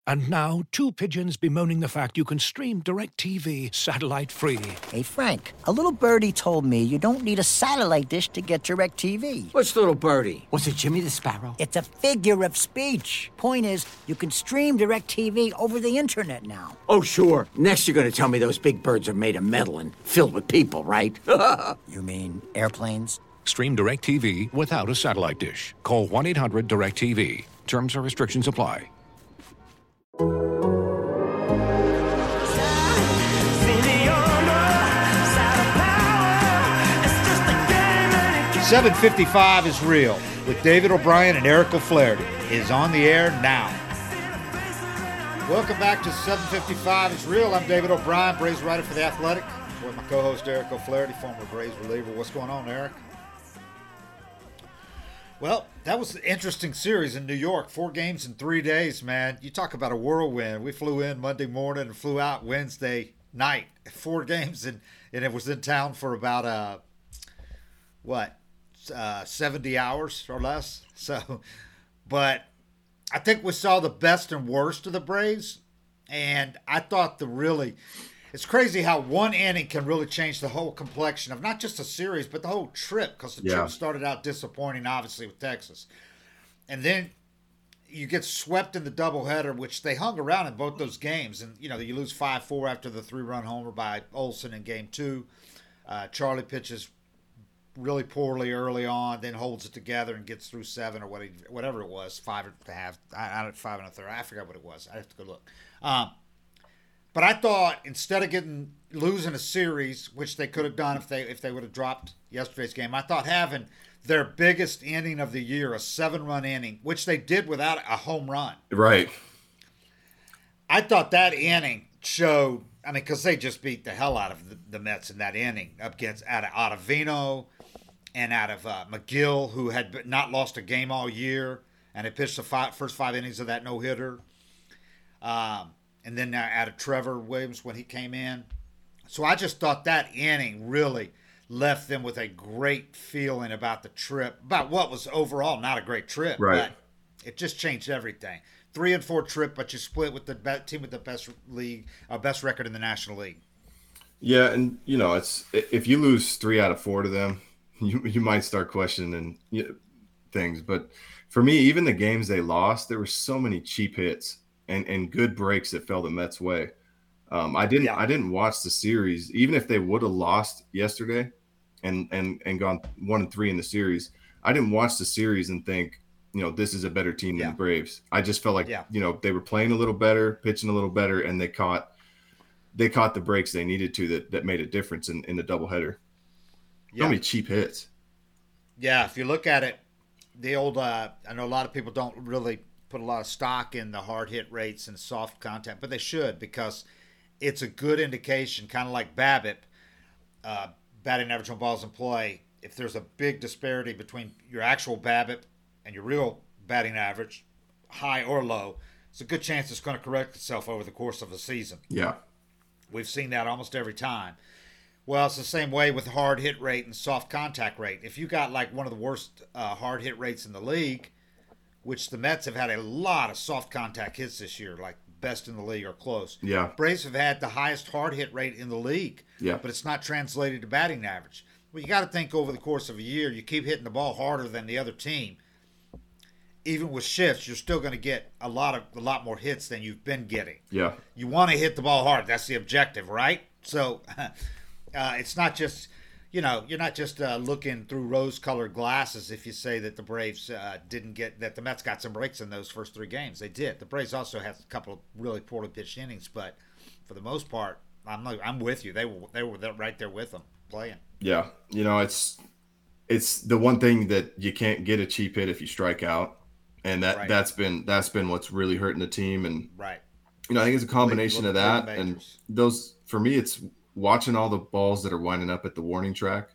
And now, two pigeons bemoaning the fact you can stream DirecTV satellite-free. Hey, Frank, a little birdie told me you don't need a satellite dish to get DirecTV. What's little birdie? Was it Jimmy the Sparrow? It's a figure of speech. Point is, you can stream DirecTV over the internet now. Oh, sure. Next you're going to tell me those big birds are made of metal and filled with people, right? You mean airplanes? Stream DirecTV without a satellite dish. Call 1-800-DirecTV. Terms and restrictions apply. 755 is real with David O'Brien and Eric O'Flaherty is on the air now. Welcome back to 755 is real. I'm David O'Brien, Braves writer for The Athletic, with my co-host Eric O'Flaherty, former Braves reliever. What's going on, Eric? Well, that was an interesting series in New York. 4 games in 3 days, man. You talk about a whirlwind. We flew in Monday morning and flew out Wednesday night. 4 games, and it was in town for about, 70 hours or less. So, but I think we saw the best and worst of the Braves. And I thought it's crazy how one inning can really change the whole complexion of not just a series, but the whole trip, because the trip started out disappointing, obviously, with Texas. And then you get swept in the doubleheader, which they hung around in both those games. And, you lose 5-4 after the 3-run homer by Olsen in Game 2. Charlie pitches really poorly early on, then holds it together and gets through 7 or whatever it was, 5 1/2, 5 1/3. I forgot what it was. I have to go look. But I thought instead of losing a series, which they could have done if they would have dropped yesterday's game, I thought having their biggest inning of the year, a 7-run inning, which they did without a home run. Right. I thought that inning showed, because they just beat the hell out of the Mets in that inning out of Ottavino and out of McGill, who had not lost a game all year and had pitched the first 5 innings of that no-hitter. And then out of Trevor Williams when he came in. So I just thought that inning really left them with a great feeling about the trip, about what was overall not a great trip. Right. But it just changed everything. 3-4 trip, but you split with the team with the best record in the National League. Yeah, and it's if you lose 3 out of 4 to them, you might start questioning things. But for me, even the games they lost, there were so many cheap hits and good breaks that fell the Mets' way. I didn't watch the series, even if they would have lost yesterday and gone 1-3 in the series. I didn't watch the series and think, this is a better team than the Braves. I just felt like, they were playing a little better, pitching a little better, and they caught the breaks they needed to that made a difference in the doubleheader. So many cheap hits. Yeah, if you look at it, the old I know a lot of people don't really put a lot of stock in the hard hit rates and soft contact, but they should, because it's a good indication, kind of like BABIP, batting average on balls in play. If there's a big disparity between your actual BABIP and your real batting average, high or low, it's a good chance it's going to correct itself over the course of a season. Yeah. We've seen that almost every time. Well, it's the same way with hard hit rate and soft contact rate. If you got like one of the worst hard hit rates in the league, which the Mets have had a lot of soft contact hits this year, like best in the league or close. Yeah. Braves have had the highest hard hit rate in the league. Yeah. But it's not translated to batting average. Well, you got to think over the course of a year, you keep hitting the ball harder than the other team. Even with shifts, you're still going to get a lot more hits than you've been getting. Yeah. You want to hit the ball hard. That's the objective, right? So it's not just, you're not just looking through rose-colored glasses if you say that the Braves that the Mets got some breaks in those first 3 games. They did. The Braves also had a couple of really poorly pitched innings, but for the most part, I'm with you. They were right there with them playing. Yeah, it's the one thing that you can't get a cheap hit if you strike out, and that's been what's really hurting the team. And right, I think it's a combination of that and those. For me, it's watching all the balls that are winding up at the warning track.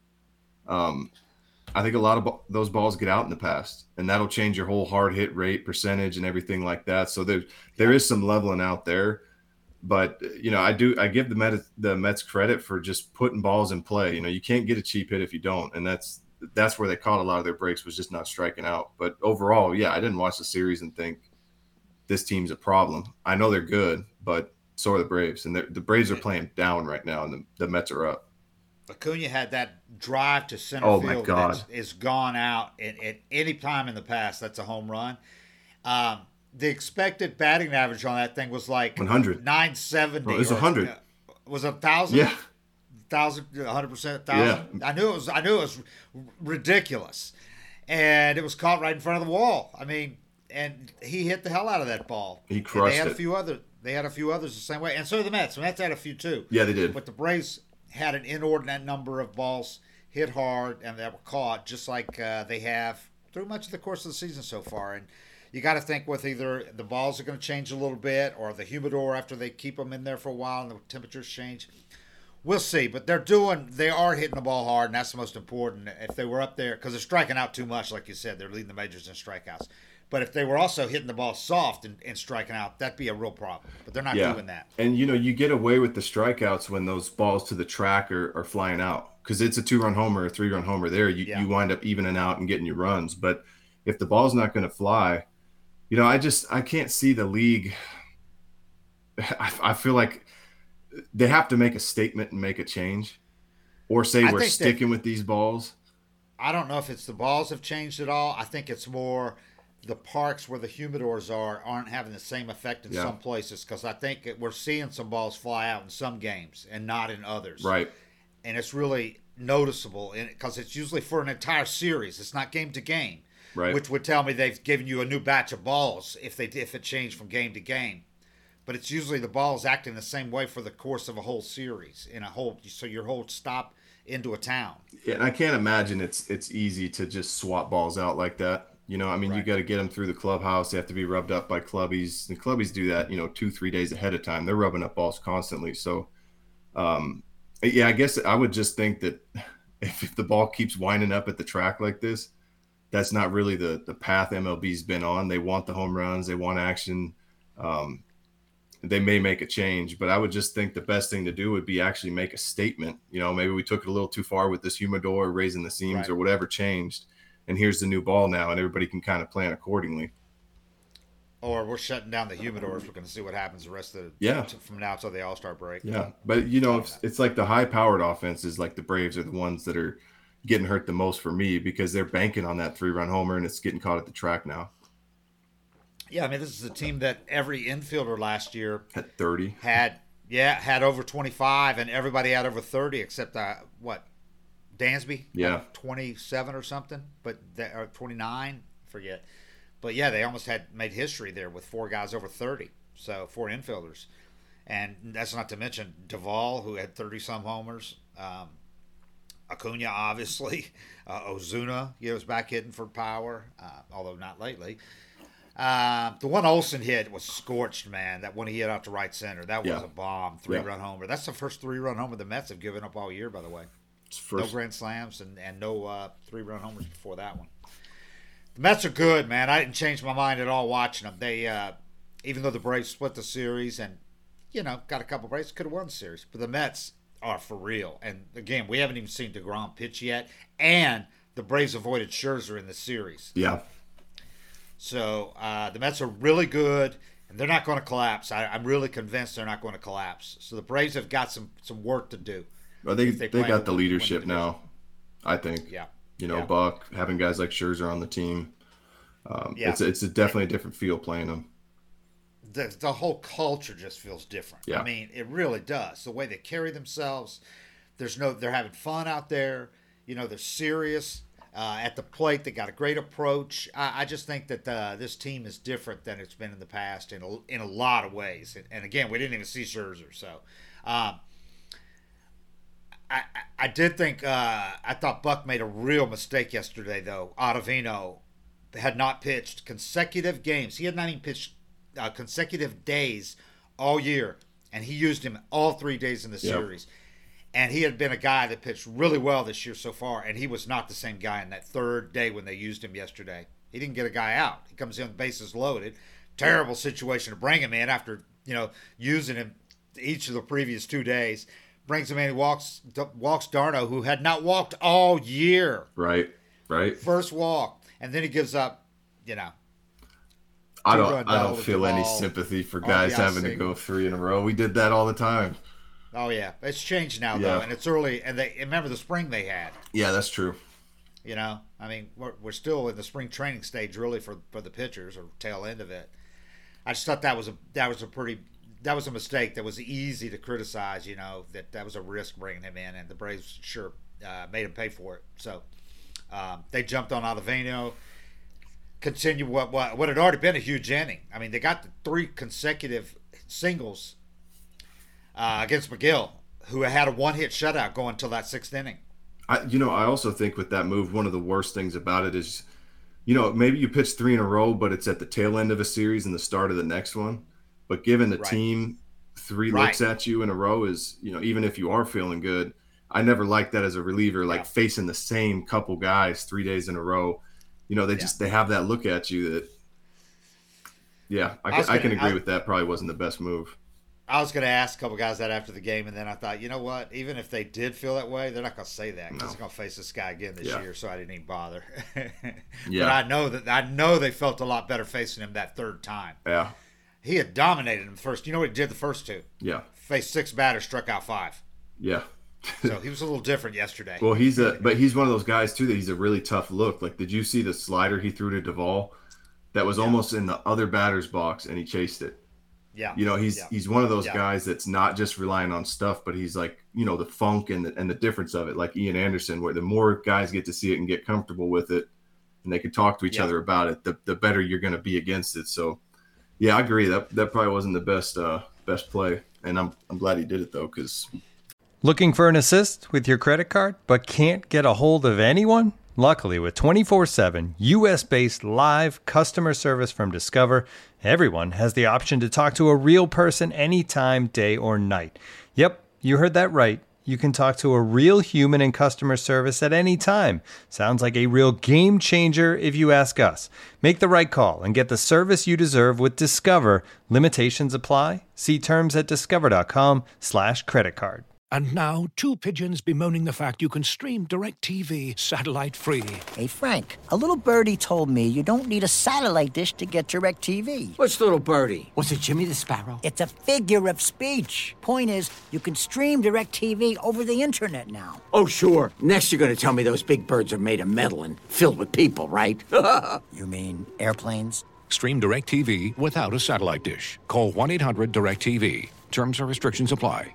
I think a lot of those balls get out in the past, and that'll change your whole hard hit rate percentage and everything like that. So there is some leveling out there, but I give the Mets credit for just putting balls in play. You can't get a cheap hit if you don't, and that's where they caught a lot of their breaks, was just not striking out. But overall, I didn't watch the series and think this team's a problem. I know they're good, but so are the Braves, and the Braves are playing down right now, and the Mets are up. Acuna had that drive to center Oh, field my God. that is gone out at any time in the past. That's a home run. The expected batting average on that thing was like 100. 970. Oh, it was 100. Was it 1,000? Yeah. 1,000, 100%, 1,000. Yeah. I knew it was ridiculous, and it was caught right in front of the wall. I mean, and he hit the hell out of that ball. He crushed They had it. They had a few others the same way, and so did the Mets. The Mets had a few too. Yeah, they did. But the Braves had an inordinate number of balls hit hard and that were caught, just like they have through much of the course of the season so far. And you got to think with either the balls are going to change a little bit, or the humidor after they keep them in there for a while and the temperatures change. We'll see, but they are hitting the ball hard, and that's the most important. If they were up there, because they're striking out too much, like you said, they're leading the majors in strikeouts. But if they were also hitting the ball soft and striking out, that'd be a real problem. But they're not doing that. And, you get away with the strikeouts when those balls to the track are flying out, because it's a 2-run homer, a 3-run homer there. You wind up evening out and getting your runs. But if the ball's not going to fly, I can't see the league. I feel like they have to make a statement and make a change, or say we're sticking with these balls. I don't know if it's the balls have changed at all. I think it's more the parks where the humidors aren't having the same effect in some places, because I think we're seeing some balls fly out in some games and not in others. Right. And it's really noticeable because it's usually for an entire series. It's not game to game. Right. Which would tell me they've given you a new batch of balls if it changed from game to game. But it's usually the balls acting the same way for the course of a whole series so your whole stop into a town. Yeah, and I can't imagine it's easy to just swap balls out like that. You got to get them through the clubhouse. They have to be rubbed up by clubbies. The clubbies do that, 2-3 days ahead of time. They're rubbing up balls constantly. So, I guess I would just think that if the ball keeps winding up at the track like this, that's not really the path MLB's been on. They want the home runs. They want action. They may make a change, but I would just think the best thing to do would be actually make a statement. Maybe we took it a little too far with this humidor, raising the seams or whatever changed. And here's the new ball now, and everybody can kind of plan accordingly. Or we're shutting down the humidors. We're going to see what happens the rest of from now till the All-Star break. Yeah, but it's like the high-powered offenses, like the Braves, are the ones that are getting hurt the most for me, because they're banking on that 3-run homer, and it's getting caught at the track now. Yeah, I mean, this is a team that every infielder last year Had 30. Had over 25, and everybody had over 30 except Dansby? Yeah. 27 or something, or 29, forget. But yeah, they almost had made history there with 4 guys over 30, so 4 infielders. And that's not to mention Duvall, who had 30-some homers. Acuna, obviously. Ozuna, was back hitting for power, although not lately. The one Olsen hit was scorched, man. That one he hit out to right center. That was a bomb, 3-run homer. That's the first 3-run homer the Mets have given up all year, by the way. No grand slams and no 3-run homers before that one. The Mets are good, man. I didn't change my mind at all watching them. They, even though the Braves split the series and, got a couple Braves, could have won the series. But the Mets are for real. And, again, we haven't even seen DeGrom pitch yet. And the Braves avoided Scherzer in the series. Yeah. So the Mets are really good, and they're not going to collapse. I'm really convinced they're not going to collapse. So the Braves have got some work to do. Well, they got the leadership now, I think. Yeah. Buck, having guys like Scherzer on the team. It's definitely a different feel playing them. The whole culture just feels different. Yeah. I mean, it really does. The way they carry themselves, they're having fun out there. They're serious. At the plate, they got a great approach. I just think that this team is different than it's been in the past in a lot of ways. And again, we didn't even see Scherzer, so I did think I thought Buck made a real mistake yesterday, though. Ottavino had not pitched consecutive games. He had not even pitched consecutive days all year, and he used him all 3 days in the series. And he had been a guy that pitched really well this year so far, and he was not the same guy in that third day when they used him yesterday. He didn't get a guy out. He comes in with bases loaded. Terrible situation to bring him in after, using him each of the previous 2 days. Brings him in, he walks Darno, who had not walked all year. Right. First walk. And then he gives up, I don't feel any sympathy for guys having to go 3 in a row. We did that all the time. Oh yeah, it's changed now though, and it's early. And they remember the spring they had. Yeah, that's true. You know, I mean, we're still in the spring training stage, really, for the pitchers or tail end of it. I just thought that was a mistake that was easy to criticize. You know, that was a risk bringing him in, and the Braves sure made him pay for it. So they jumped on Ottavino. Continue what had already been a huge inning. I mean, they got the 3 consecutive singles against McGill, who had a 1-hit shutout going until that 6th inning. I also think with that move, one of the worst things about it is, maybe you pitch 3 in a row, but it's at the tail end of a series and the start of the next one. But given the team 3 looks at you in a row is, even if you are feeling good, I never liked that as a reliever, facing the same couple guys 3 days in a row. They have that look at you that, I can agree with that. Probably wasn't the best move. I was going to ask a couple guys that after the game, and then I thought, you know what? Even if they did feel that way, they're not going to say that because they're going to face this guy again this year. So I didn't even bother. But I know they felt a lot better facing him that 3rd time. Yeah, he had dominated him first. You know what he did the first 2? Yeah, faced 6 batters, struck out 5. Yeah. So he was a little different yesterday. Well, he's one of those guys too that he's a really tough look. Like, did you see the slider he threw to Duvall? That was almost in the other batter's box, and he chased it. Yeah. He's one of those guys that's not just relying on stuff, but he's like, the funk and the difference of it, like Ian Anderson, where the more guys get to see it and get comfortable with it, and they can talk to each other about it, the better you're going to be against it. So, yeah, I agree. That probably wasn't the best play, and I'm glad he did it though, because. Looking for an assist with your credit card, but can't get a hold of anyone? Luckily, with 24/7 U.S.-based live customer service from Discover, everyone has the option to talk to a real person anytime, day or night. Yep, you heard that right. You can talk to a real human in customer service at any time. Sounds like a real game changer if you ask us. Make the right call and get the service you deserve with Discover. Limitations apply. See terms at discover.com/creditcard. And now, 2 pigeons bemoaning the fact you can stream DirecTV satellite-free. Hey, Frank, a little birdie told me you don't need a satellite dish to get DirecTV. What's little birdie? Was it Jimmy the Sparrow? It's a figure of speech. Point is, you can stream DirecTV over the internet now. Oh, sure. Next you're going to tell me those big birds are made of metal and filled with people, right? You mean airplanes? Stream DirecTV without a satellite dish. Call 1-800-DirecTV. Terms and restrictions apply.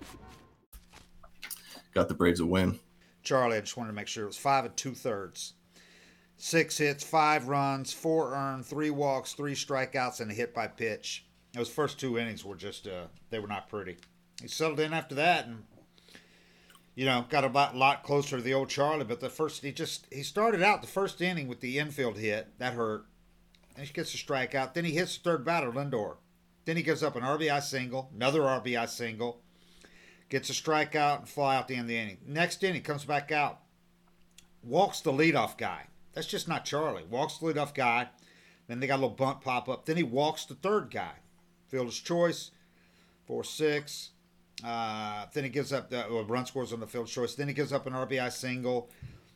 Got the Braves a win. Charlie, I just wanted to make sure it was 5 2/3. 6 hits, 5 runs, 4 earned, 3 walks, 3 strikeouts, and a hit by pitch. Those first 2 innings were just, they were not pretty. He settled in after that and, got a lot closer to the old Charlie. But he started out the first inning with the infield hit. That hurt. Then he gets a strikeout. Then he hits the 3rd batter, Lindor. Then he gives up an RBI single, another RBI single. Gets a strikeout and fly out the end of the inning. Next inning, comes back out. Walks the leadoff guy. That's just not Charlie. Walks the leadoff guy. Then they got a little bunt pop up. Then he walks the 3rd guy. Fielder's choice. 4-6. Then he gives up the run scores on the field choice. Then he gives up an RBI single.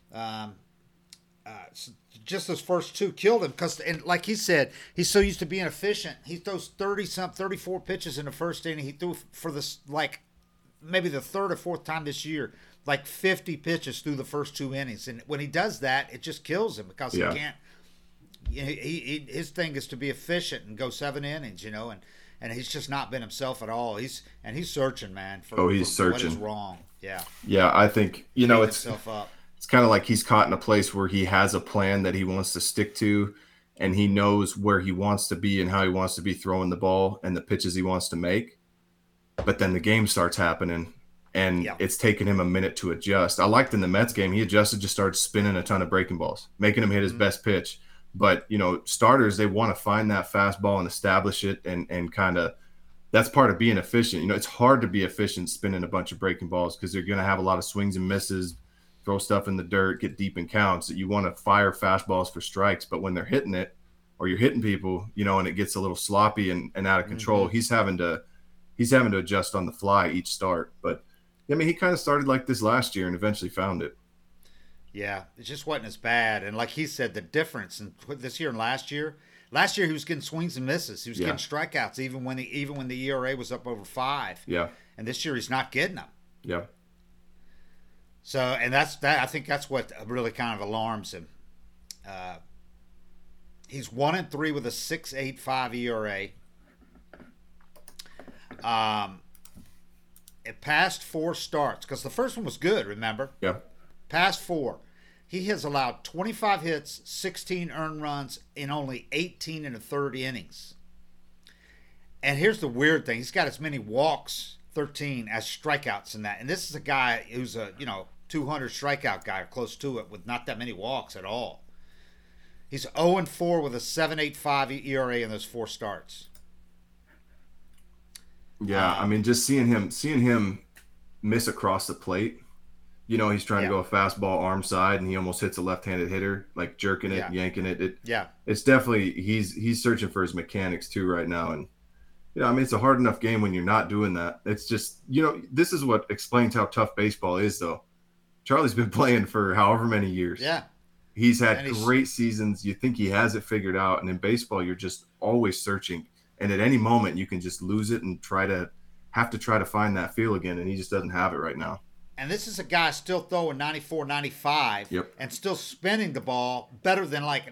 Just those first 2 killed him because, and like he said, he's so used to being efficient. He throws 34 pitches in the first inning. He threw for this, maybe the 3rd or 4th time this year, 50 pitches through the first 2 innings. And when he does that, it just kills him because he can't. His thing is to be efficient and go 7 innings, and he's just not been himself at all. He's searching, man. He's searching. What is wrong? Yeah. Yeah, I think it's up. It's kind of like he's caught in a place where he has a plan that he wants to stick to, and he knows where he wants to be and how he wants to be throwing the ball and the pitches he wants to make. But then the game starts happening, and it's taken him a minute to adjust. I liked in the Mets game, he adjusted, just started spinning a ton of breaking balls, making him hit his best pitch. But, starters, they want to find that fastball and establish it and kind of – that's part of being efficient. It's hard to be efficient spinning a bunch of breaking balls because they're going to have a lot of swings and misses, throw stuff in the dirt, get deep in counts. You want to fire fastballs for strikes, but when they're hitting it or you're hitting people, and it gets a little sloppy and out of control, he's having to adjust on the fly each start. But, he kind of started like this last year and eventually found it. Yeah, it just wasn't as bad. And like he said, the difference in this year and last year, Last year he was getting swings and misses. He was Yeah. getting strikeouts even when the ERA was up over 5. Yeah. And this year he's not getting them. Yeah. So, and I think that's what really kind of alarms him. He's 1-3 with a 6.85 ERA. It passed 4 starts because the first one was good. Remember? Yeah. Past 4. He has allowed 25 hits, 16 earned runs in only 18 and a third innings. And here's the weird thing. He's got as many walks, 13, as strikeouts in that. And this is a guy who's a, 200 strikeout guy or close to it with not that many walks at all. He's 0-4 with a 7.85 ERA in those 4 starts. Yeah, I mean, just seeing him miss across the plate. He's trying to go a fastball arm side, and he almost hits a left-handed hitter, like jerking it, yanking it. It's definitely he's searching for his mechanics too right now, and it's a hard enough game when you're not doing that. It's just this is what explains how tough baseball is, though. Charlie's been playing for however many years. Yeah, he's had great seasons. You think he has it figured out, and in baseball, you're just always searching, and at any moment you can just lose it and have to try to find that feel again, and he just doesn't have it right now. And this is a guy still throwing 94, 95 and still spinning the ball better than like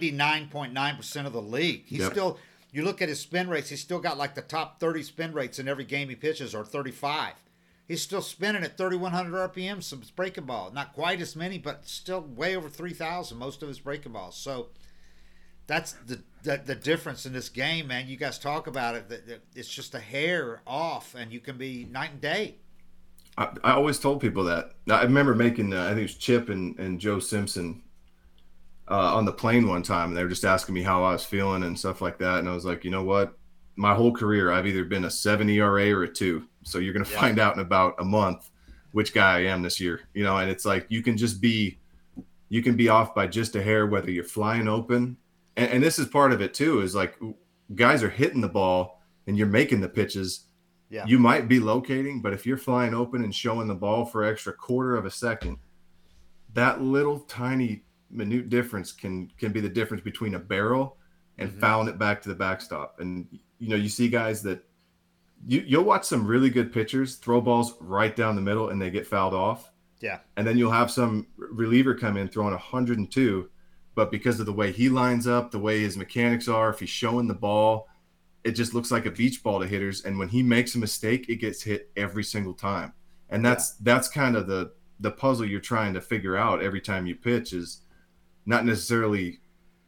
99.9% of the league. He's still, you look at his spin rates, he's still got like the top 30 spin rates in every game he pitches, or 35. He's still spinning at 3,100 RPM, some breaking ball. Not quite as many, but still way over 3,000, most of his breaking balls. So that's the difference in this game, man. You guys talk about it. It's just a hair off, and you can be night and day. I always told people that. I remember making, I think it was Chip and Joe Simpson on the plane one time, and they were just asking me how I was feeling and stuff like that. And I was like, you know what? My whole career, I've either been a 7 ERA or a 2. So you're going to find out in about a month which guy I am this year. And it's like you can be off by just a hair, whether you're flying open. And this is part of it too, is like guys are hitting the ball and you're making the pitches. Yeah. You might be locating, but if you're flying open and showing the ball for an extra quarter of a second, that little tiny minute difference can be the difference between a barrel and fouling it back to the backstop. And, you see guys that you'll watch some really good pitchers throw balls right down the middle and they get fouled off. Yeah. And then you'll have some reliever come in throwing 102, but because of the way he lines up, the way his mechanics are, if he's showing the ball, it just looks like a beach ball to hitters. And when he makes a mistake, it gets hit every single time. And that's kind of the puzzle you're trying to figure out every time you pitch, is not necessarily,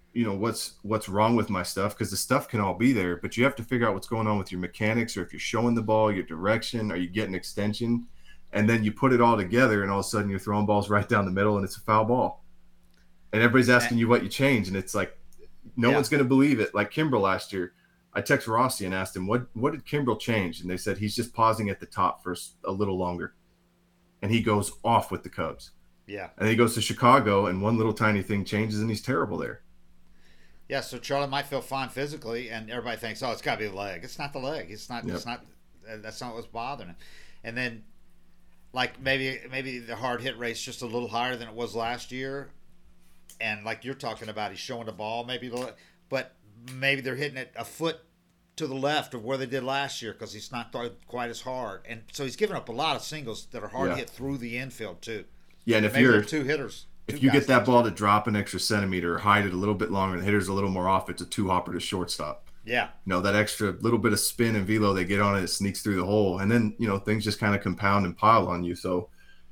what's wrong with my stuff, because the stuff can all be there, but you have to figure out what's going on with your mechanics, or if you're showing the ball, your direction, are you getting extension? And then you put it all together, and all of a sudden you're throwing balls right down the middle, and it's a foul ball. And everybody's asking you what you changed, and it's like, no one's going to believe it. Like Kimbrel last year, I texted Rossi and asked him, what did Kimbrel change? And they said he's just pausing at the top for a little longer. And he goes off with the Cubs. Yeah. And he goes to Chicago, and one little tiny thing changes, and he's terrible there. Yeah, so Charlie might feel fine physically, and everybody thinks, it's got to be the leg. It's not the leg. It's not. It's not. That's not what's bothering him. And then, like maybe the hard hit rate's just a little higher than it was last year, and like you're talking about, he's showing the ball but maybe they're hitting it a foot to the left of where they did last year because he's not throwing quite as hard, and so he's giving up a lot of singles that are hard to hit through the infield too. Yeah, and if maybe you're two hitters. If you get that ball to drop an extra centimeter or hide it a little bit longer and the hitter's a little more off, it's a 2-hopper to shortstop. Yeah. That extra little bit of spin and velo they get on it sneaks through the hole. And then, things just kind of compound and pile on you. So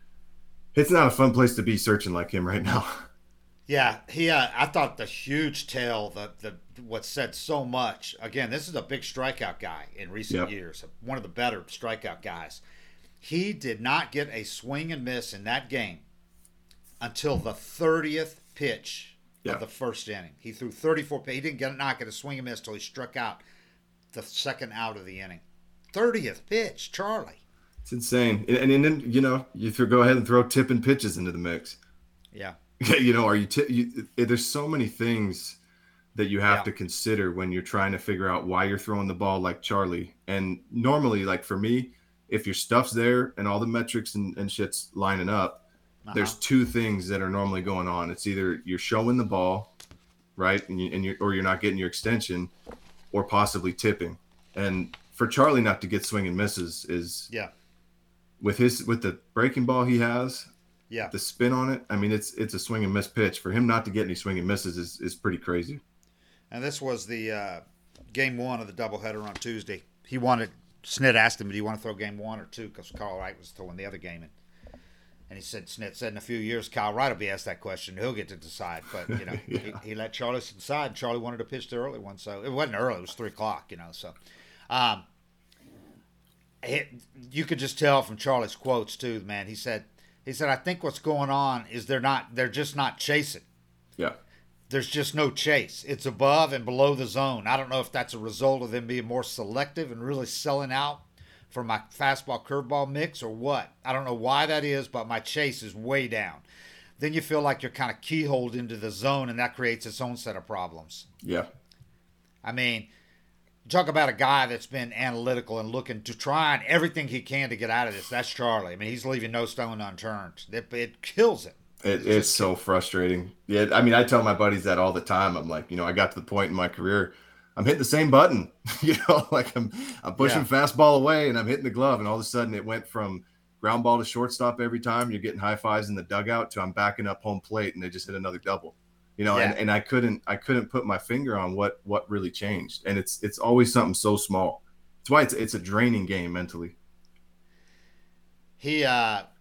it's not a fun place to be searching like him right now. Yeah. I thought the huge tail, what said so much. Again, this is a big strikeout guy in recent years. One of the better strikeout guys. He did not get a swing and miss in that game until the 30th pitch of the first inning. He threw 34 pitches. He didn't not get a swing and miss until he struck out the second out of the inning. 30th pitch, Charlie. It's insane. And then, you go ahead and throw tipping pitches into the mix. Yeah. There's so many things that you have to consider when you're trying to figure out why you're throwing the ball like Charlie. And normally, like for me, if your stuff's there and all the metrics and shit's lining up, there's 2 things that are normally going on. It's either you're showing the ball right? And you're not getting your extension, or possibly tipping. And for Charlie not to get swing and misses is with the breaking ball he has, the spin on it. I mean, it's a swing and miss pitch. For him not to get any swing and misses is pretty crazy. And this was the game one of the doubleheader on Tuesday. Snit asked him, do you want to throw game one or two? Because Kyle Wright was throwing the other game. And he said, Snit said, in a few years, Kyle Wright will be asked that question. He'll get to decide. But, he let Charlie decide. Charlie wanted to pitch the early one. So it wasn't early. It was 3 o'clock, So you could just tell from Charlie's quotes, too, man. He said, I think what's going on is they're just not chasing. Yeah. There's just no chase. It's above and below the zone. I don't know if that's a result of them being more selective and really selling out for my fastball curveball mix or what. I don't know why that is, but my chase is way down. Then you feel like you're kind of keyholed into the zone, and that creates its own set of problems. Yeah. I mean, talk about a guy that's been analytical and looking to try everything he can to get out of this. That's Charlie. I mean, he's leaving no stone unturned. It kills him. It's so frustrating. Yeah, I mean, I tell my buddies that all the time. I'm like, I got to the point in my career, I'm hitting the same button. Like I'm pushing fastball away and I'm hitting the glove, and all of a sudden it went from ground ball to shortstop every time. You're getting high fives in the dugout to I'm backing up home plate and they just hit another double. And I couldn't put my finger on what really changed. And it's always something so small. That's why it's a draining game mentally. He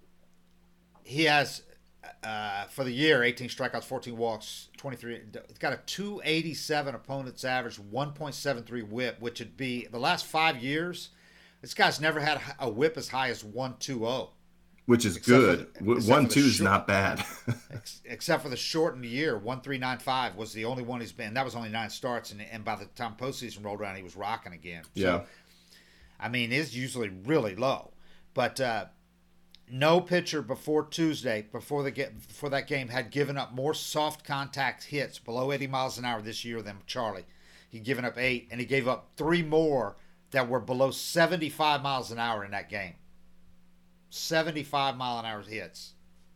has. For the year, 18 strikeouts, 14 walks, 23. It's got a 287 opponent's average, 1.73 whip, which would be the last 5 years. This guy's never had a whip as high as 1.20, which is good. 1.2 is not bad. Except for the shortened year, 1.395 was the only one he's been. That was only 9 starts, and by the time postseason rolled around, he was rocking again. So, I mean, it's usually really low, but. No pitcher before Tuesday, before that game, had given up more soft contact hits below 80 miles an hour this year than Charlie. He'd given up 8, and he gave up 3 more that were below 75 miles an hour in that game. 75-mile-an-hour hits.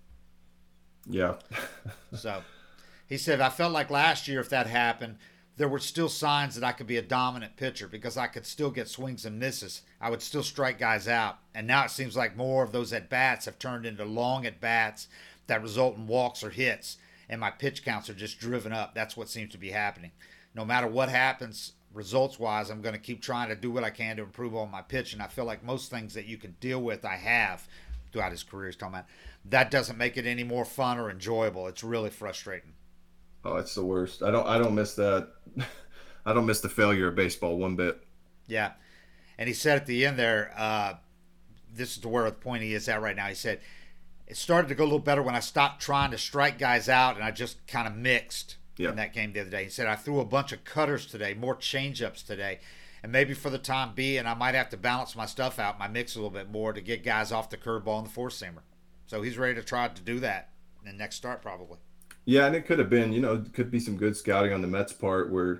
Yeah. So he said, I felt like last year if that happened, there were still signs that I could be a dominant pitcher because I could still get swings and misses. I would still strike guys out. And now it seems like more of those at-bats have turned into long at-bats that result in walks or hits. And my pitch counts are just driven up. That's what seems to be happening. No matter what happens results-wise, I'm going to keep trying to do what I can to improve on my pitch. And I feel like most things that you can deal with, I have throughout his career. He's talking about that doesn't make it any more fun or enjoyable. It's really frustrating. Oh, it's the worst. I don't miss that. I don't miss the failure of baseball one bit. Yeah. And he said at the end there, this is to where the point he is at right now. He said, it started to go a little better when I stopped trying to strike guys out and I just kind of mixed in that game the other day. He said, I threw a bunch of cutters today, more changeups today. And maybe for the time being, I might have to balance my stuff out, my mix a little bit more to get guys off the curveball and the four-seamer. So he's ready to try to do that in the next start probably. Yeah, and it could have been, it could be some good scouting on the Mets' part where,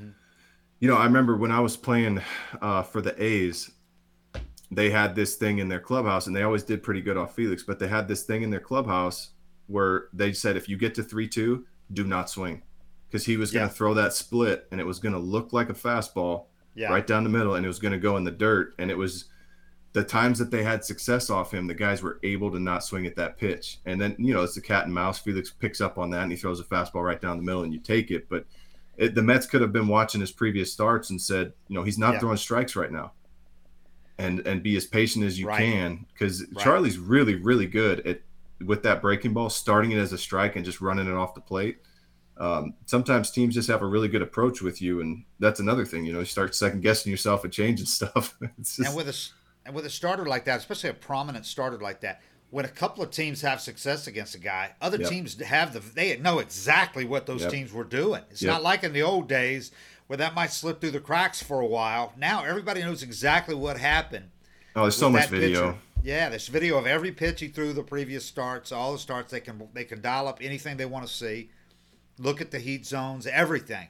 I remember when I was playing for the A's, they had this thing in their clubhouse, and they always did pretty good off Felix, but they had this thing in their clubhouse where they said if you get to 3-2, do not swing because he was going to throw that split, and it was going to look like a fastball right down the middle, and it was going to go in the dirt, and it was – the times that they had success off him, the guys were able to not swing at that pitch. And then, it's the cat and mouse. Felix picks up on that and he throws a fastball right down the middle and you take it. But the Mets could have been watching his previous starts and said, he's not throwing strikes right now. And be as patient as you can because Charlie's really, really good with that breaking ball, starting it as a strike and just running it off the plate. Sometimes teams just have a really good approach with you. And that's another thing, you start second guessing yourself and changing stuff. It's just, And with a starter like that, especially a prominent starter like that, when a couple of teams have success against a guy, other teams they know exactly what those teams were doing. It's not like in the old days where that might slip through the cracks for a while. Now everybody knows exactly what happened. Oh, there's so much video. Pitcher. Yeah, there's video of every pitch he threw the previous starts, all the starts. They can dial up anything they want to see, look at the heat zones, everything.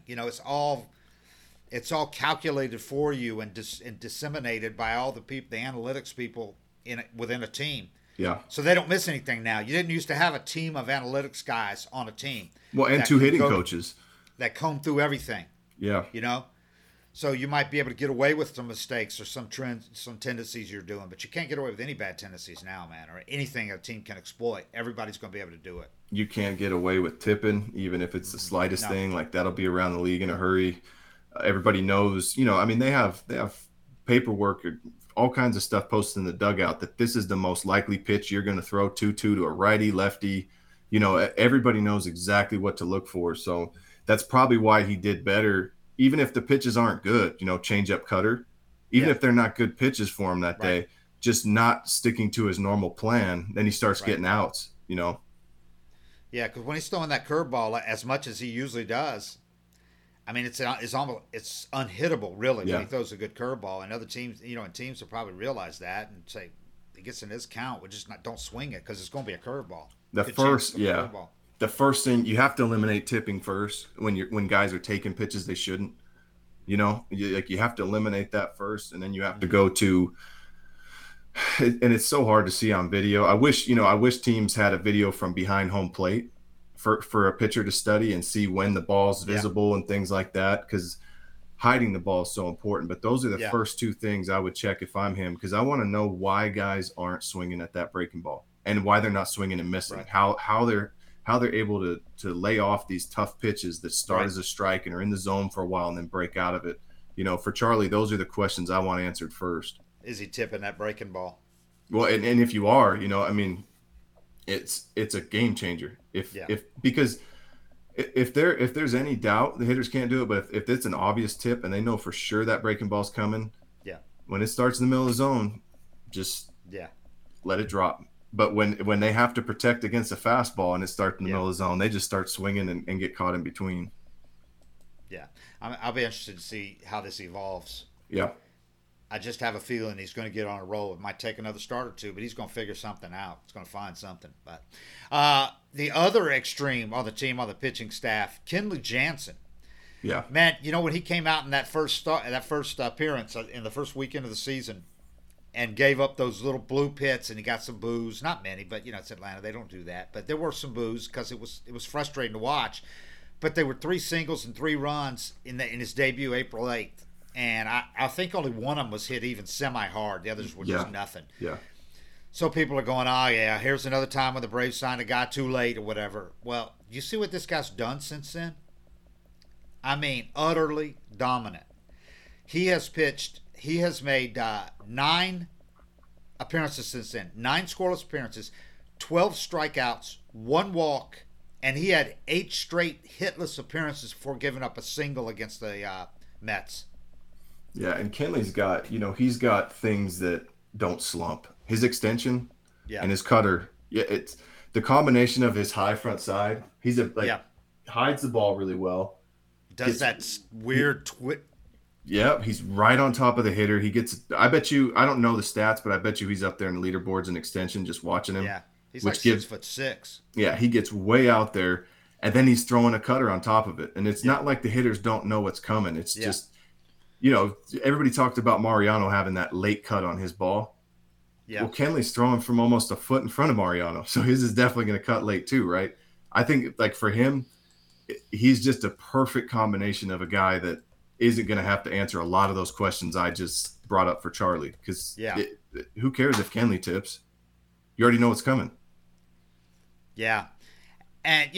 It's all calculated for you and disseminated by all the people, the analytics people within a team. Yeah. So they don't miss anything now. You didn't used to have a team of analytics guys on a team. Well, and 2 hitting coaches. that comb through everything. Yeah. You know, so you might be able to get away with some mistakes or some trends, some tendencies you're doing, but you can't get away with any bad tendencies now, man, or anything a team can exploit. Everybody's going to be able to do it. You can't get away with tipping, even if it's the slightest thing. Like, that'll be around the league in a hurry. Everybody knows, I mean, they have paperwork, or all kinds of stuff posted in the dugout that this is the most likely pitch you're going to throw 2-2 to a righty, lefty. Everybody knows exactly what to look for. So that's probably why he did better, even if the pitches aren't good, change up, cutter, even if they're not good pitches for him that day, just not sticking to his normal plan. Then he starts getting outs, Yeah, because when he's throwing that curveball as much as he usually does, I mean, it's unhittable, really, when he throws a good curveball. And other teams, and teams will probably realize that and say, he gets in this count, we just don't swing it because it's going to be a curveball. The first thing, you have to eliminate tipping first when guys are taking pitches they shouldn't. You have to eliminate that first, and then you have to go to. And it's so hard to see on video. I wish teams had a video from behind home plate for a pitcher to study and see when the ball's visible and things like that, because hiding the ball is so important. But those are the first two things I would check if I'm him, because I want to know why guys aren't swinging at that breaking ball and why they're not swinging and missing. How they're able to lay off these tough pitches that start as a strike and are in the zone for a while and then break out of it. For Charlie, those are the questions I want answered first. Is he tipping that breaking ball? Well, and if you are, I mean, it's a game changer. Because if there's any doubt, the hitters can't do it. But if it's an obvious tip and they know for sure that breaking ball's coming, when it starts in the middle of the zone, just let it drop. But when they have to protect against a fastball and it starts in the middle of the zone, they just start swinging and get caught in between. Yeah, I'll be interested to see how this evolves. Yeah. I just have a feeling he's going to get on a roll. It might take another start or two, but he's going to figure something out. He's going to find something. But the other extreme on the team, on the pitching staff, Kenley Jansen. Yeah. Man, when he came out in that first appearance in the first weekend of the season and gave up those little blue pits, and he got some boos. Not many, but it's Atlanta. They don't do that. But there were some boos because it was frustrating to watch. But there were 3 singles and 3 runs in his debut April 8th. And I think only one of them was hit even semi-hard. The others were just nothing. Yeah. So people are going, here's another time when the Braves signed a guy too late or whatever. Well, you see what this guy's done since then? I mean, utterly dominant. He has made 9 appearances since then. 9 scoreless appearances, 12 strikeouts, 1 walk, and he had 8 straight hitless appearances before giving up a single against the Mets. Yeah, and Kenley's got, he's got things that don't slump. His extension and his cutter. Yeah, it's the combination of his high front side. He's hides the ball really well. Does that weird twit. Yeah, he's right on top of the hitter. He gets, I bet you, I don't know the stats, but I bet you he's up there in the leaderboards and extension just watching him. Yeah, he's like 6'6". Yeah, he gets way out there, and then he's throwing a cutter on top of it. And it's not like the hitters don't know what's coming. It's just, everybody talked about Mariano having that late cut on his ball. Yeah. Well, Kenley's throwing from almost a foot in front of Mariano, so his is definitely going to cut late too, right? I think, for him, he's just a perfect combination of a guy that isn't going to have to answer a lot of those questions I just brought up for Charlie, because who cares if Kenley tips? You already know what's coming. Yeah. And,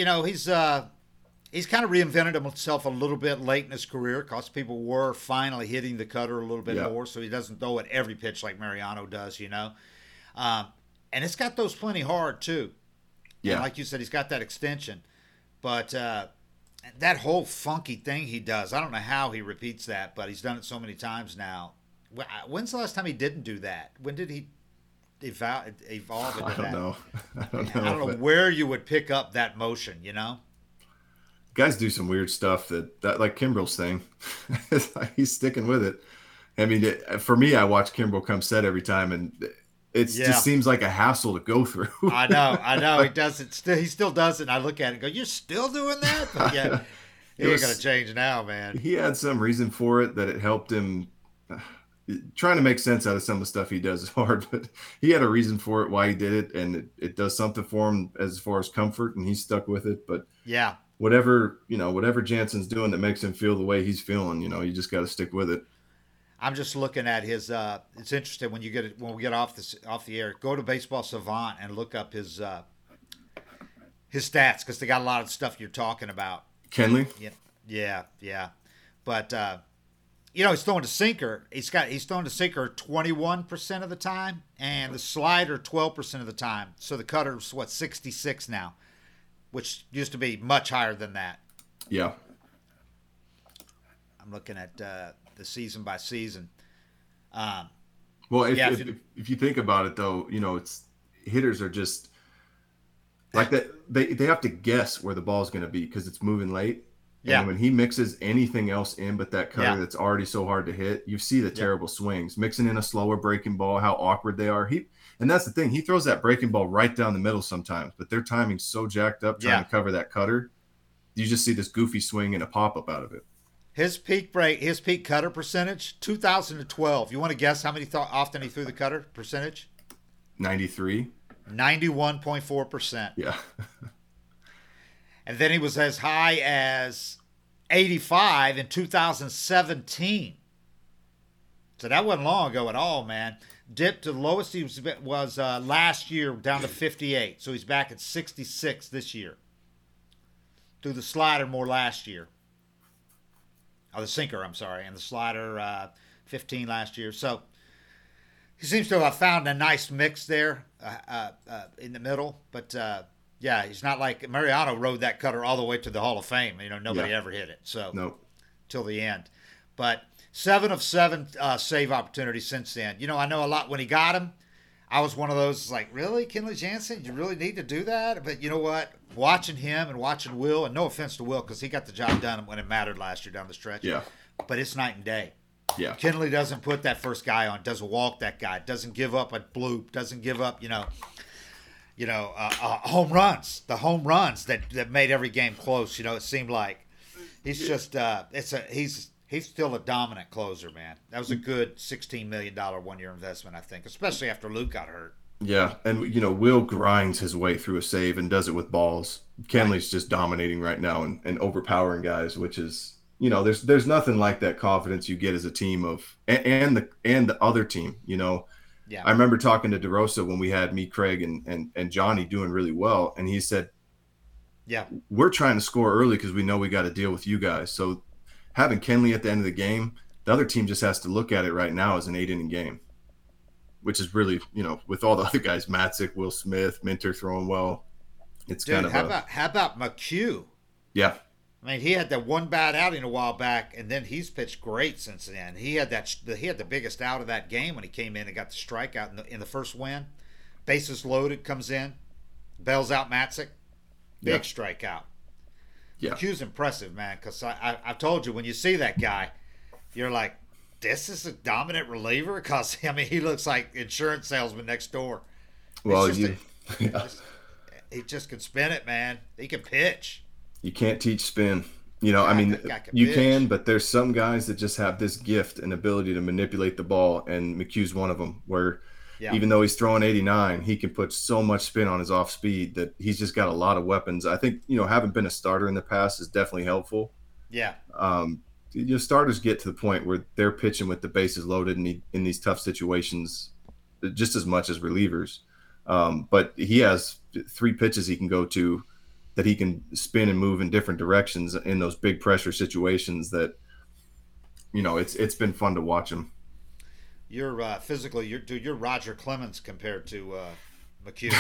he's kind of reinvented himself a little bit late in his career because people were finally hitting the cutter a little bit more, so he doesn't throw at every pitch like Mariano does, And it's got those plenty hard, too. Yeah. And like you said, he's got that extension. But that whole funky thing he does, I don't know how he repeats that, but he's done it so many times now. When's the last time he didn't do that? When did he evolve into that? I don't know. I don't know where you would pick up that motion, Guys do some weird stuff that like Kimbrel's thing. He's sticking with it. I mean, for me, I watch Kimbrel come set every time, and it just seems like a hassle to go through. I know. He does it. He still does it. And I look at it and go, "You're still doing that?" But he ain't gonna change now, man. He had some reason for it that it helped him. Trying to make sense out of some of the stuff he does is hard, but he had a reason for it, why he did it, and it does something for him as far as comfort, and he's stuck with it. But whatever Jansen's doing that makes him feel the way he's feeling, you just got to stick with it. I'm just looking at his. It's interesting when we get off the air. Go to Baseball Savant and look up his stats because they got a lot of stuff you're talking about. Kenley? Yeah. But he's throwing to sinker. He's throwing to sinker 21% of the time, and the slider 12% of the time. So the cutter's 66 now, which used to be much higher than that. Yeah. I'm looking at the season by season. Well, if you think about it, though, it's hitters are just like that. They have to guess where the ball's going to be because it's moving late. Yeah. And when he mixes anything else in but that cutter that's already so hard to hit, you see the terrible swings. Mixing in a slower breaking ball, how awkward they are. And that's the thing. He throws that breaking ball right down the middle sometimes, but their timing's so jacked up trying to cover that cutter. You just see this goofy swing and a pop-up out of it. His peak cutter percentage, 2012. You want to guess how often he threw the cutter percentage? 93. 91.4%. Yeah. And then he was as high as 85 in 2017. So that wasn't long ago at all, man. Dipped to the lowest he was last year down to 58. So he's back at 66 this year. Threw the slider more last year. Oh, the sinker, I'm sorry. And the slider, 15 last year. So he seems to have found a nice mix there in the middle. But, he's not like Mariano rode that cutter all the way to the Hall of Fame. Nobody ever hit it. So nope. Till the end. But 7 of 7 save opportunities since then. I know a lot when he got him. I was one of those like, really, Kenley Jansen? You really need to do that? But you know what? Watching him and watching Will, and no offense to Will because he got the job done when it mattered last year down the stretch. Yeah. But it's night and day. Yeah. Kenley doesn't put that first guy on, doesn't walk that guy, doesn't give up a bloop, doesn't give up, home runs. The home runs that made every game close. It seemed like he's just he's still a dominant closer, man. That was a good $16 million 1-year investment, I think, especially after Luke got hurt. Yeah, and Will grinds his way through a save and does it with balls. Kenley's just dominating right now and overpowering guys, which is there's nothing like that confidence you get as a team of and the other team. Yeah. I remember talking to DeRosa when we had me, Craig, and Johnny doing really well, and he said, "Yeah, we're trying to score early because we know we got to deal with you guys. So having Kenley at the end of the game, the other team just has to look at it right now as an 8-inning game." Which is really, with all the other guys, Matzik, Will Smith, Minter throwing well. It's dude, kind of how about McHugh? Yeah. I mean, he had that one bad outing a while back, and then he's pitched great since then. He had the biggest out of that game when he came in and got the strikeout in the first win. Bases loaded, comes in, bails out Matzik, big strikeout. Yeah. McHugh's impressive, man, because I've told you, when you see that guy, you're like, this is a dominant reliever? Because, he looks like insurance salesman next door. Well, he just can spin it, man. He can pitch. You can't teach spin. That guy you pitch. can, but there's some guys that just have this gift and ability to manipulate the ball, and McHugh's one of them, where even though he's throwing 89, he can put so much spin on his off speed that he's just got a lot of weapons. I think, having been a starter in the past is definitely helpful. Yeah. Starters get to the point where they're pitching with the bases loaded in these tough situations just as much as relievers. But he has 3 pitches he can go to that he can spin and move in different directions in those big pressure situations that, it's been fun to watch him. You're physically, you're Roger Clemens compared to McHugh.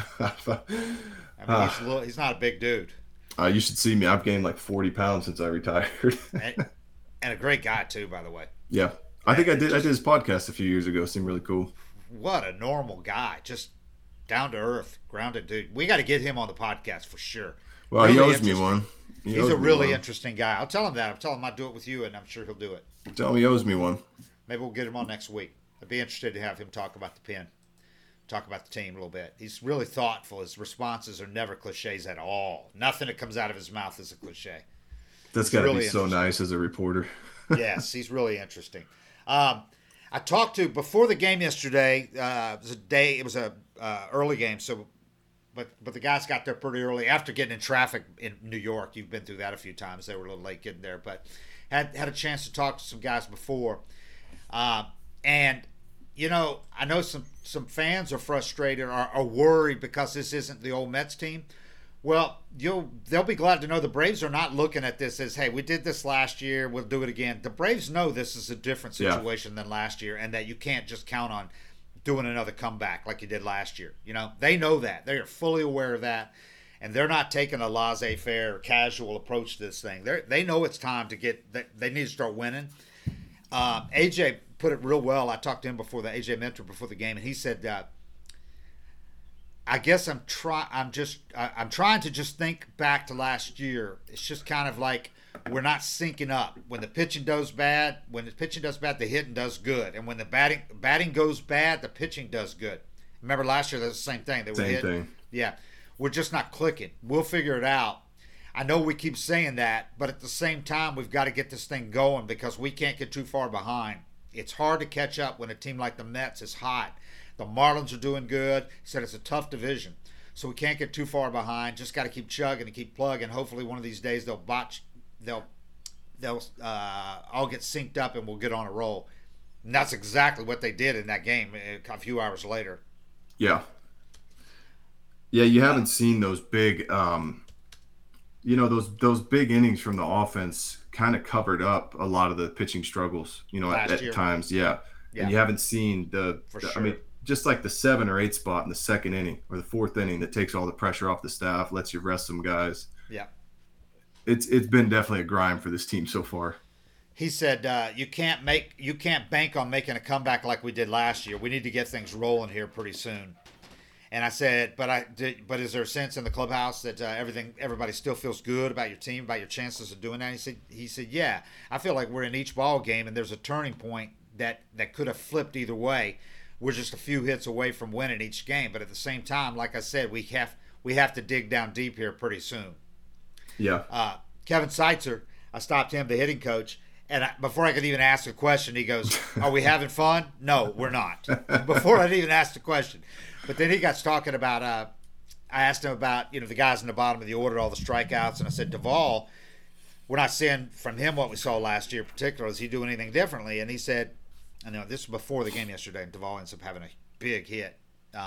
He's not a big dude. You should see me. I've gained like 40 pounds since I retired. And a great guy too, by the way. Yeah. I think I did his podcast a few years ago. It seemed really cool. What a normal guy. Just down to earth, grounded dude. We got to get him on the podcast for sure. Well, he owes me one. He's a really interesting guy. I'll tell him that. I'll tell him I'll do it with you, and I'm sure he'll do it. Tell him he owes me one. Maybe we'll get him on next week. I'd be interested to have him talk about the pen, talk about the team a little bit. He's really thoughtful. His responses are never cliches at all. Nothing that comes out of his mouth is a cliche. That's got to be so nice as a reporter. Yes, he's really interesting. I talked to, before the game yesterday, it was a early game, so but the guys got there pretty early after getting in traffic in New York. You've been through that a few times. They were a little late getting there, but had a chance to talk to some guys before. And I know some fans are frustrated or are worried because this isn't the old Mets team. Well, they'll be glad to know the Braves are not looking at this as, hey, we did this last year, we'll do it again. The Braves know this is a different situation than last year, and that you can't just count on doing another comeback like you did last year. They know that. They are fully aware of that, and they're not taking a laissez-faire, casual approach to this thing. They know it's time to they need to start winning. AJ put it real well. I talked to him before, the AJ Mentor, before the game, and he said, I guess I'm trying to just think back to last year. It's just kind of like we're not syncing up. When the pitching does bad, the hitting does good, and when the batting goes bad, the pitching does good. Remember last year, that was the same thing. Same thing. Yeah, we're just not clicking. We'll figure it out. I know we keep saying that, but at the same time, we've got to get this thing going because we can't get too far behind. It's hard to catch up when a team like the Mets is hot. The Marlins are doing good. He said it's a tough division, so we can't get too far behind. Just got to keep chugging and keep plugging. Hopefully, one of these days they'll all get synced up and we'll get on a roll. And that's exactly what they did in that game a few hours later. Yeah. You haven't seen those big, those big innings from the offense kind of covered up a lot of the pitching struggles. At times, yeah. And you haven't seen I mean, just like the 7 or 8 spot in the second inning or the 4th inning that takes all the pressure off the staff, lets you rest some guys. Yeah. It's been definitely a grind for this team so far. He said, you can't bank on making a comeback like we did last year. We need to get things rolling here pretty soon. And I said, but is there a sense in the clubhouse that everybody still feels good about your team, about your chances of doing that? He said, yeah, I feel like we're in each ball game and there's a turning point that could have flipped either way. We're just a few hits away from winning each game, but at the same time, like I said, we have to dig down deep here pretty soon. Yeah. Kevin Seitzer, I stopped him, the hitting coach, and before I could even ask a question, he goes, "Are we having fun?" No, we're not. Before I'd even asked the question, but then he got talking about. I asked him about the guys in the bottom of the order, all the strikeouts, and I said, Duvall, we're not seeing from him what we saw last year, particularly. Is he doing anything differently? And he said, I know this was before the game yesterday, and Duvall ends up having a big hit,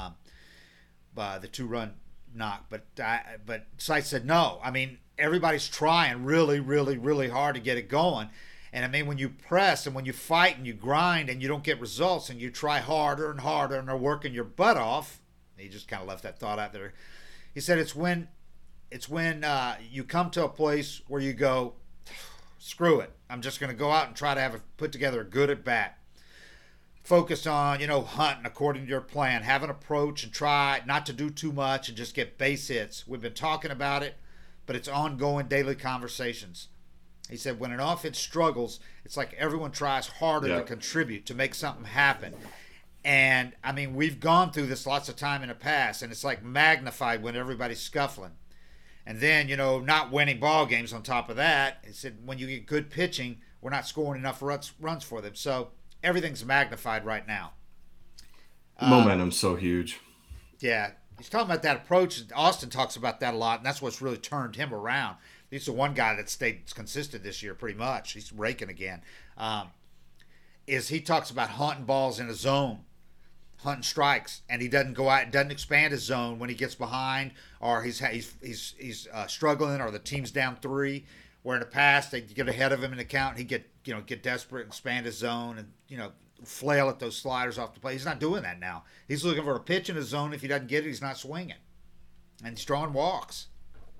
by the 2-run knock. But Seitz said, no. I mean, everybody's trying really, really, really hard to get it going. And I mean, when you press and when you fight and you grind and you don't get results and you try harder and harder and are working your butt off, he just kind of left that thought out there. He said it's when you come to a place where you go, screw it. I'm just going to go out and try to put together a good at bat. Focus on, hunting according to your plan. Have an approach and try not to do too much and just get base hits. We've been talking about it, but it's ongoing daily conversations. He said when an offense struggles, it's like everyone tries harder to contribute, to make something happen. And, I mean, we've gone through this lots of time in the past, and it's like magnified when everybody's scuffling. And then, not winning ball games on top of that. He said when you get good pitching, we're not scoring enough runs for them. So everything's magnified right now. Momentum's so huge. Yeah. He's talking about that approach. Austin talks about that a lot, and that's what's really turned him around. He's the one guy that stayed consistent this year pretty much. He's raking again. Is he talks about hunting balls in a zone, hunting strikes, and he doesn't go out, doesn't expand his zone when he gets behind or he's struggling or the team's down 3. Where in the past they get ahead of him in the count, and he'd get desperate and expand his zone and flail at those sliders off the plate. He's not doing that now. He's looking for a pitch in his zone. If he doesn't get it, he's not swinging, and he's drawing walks.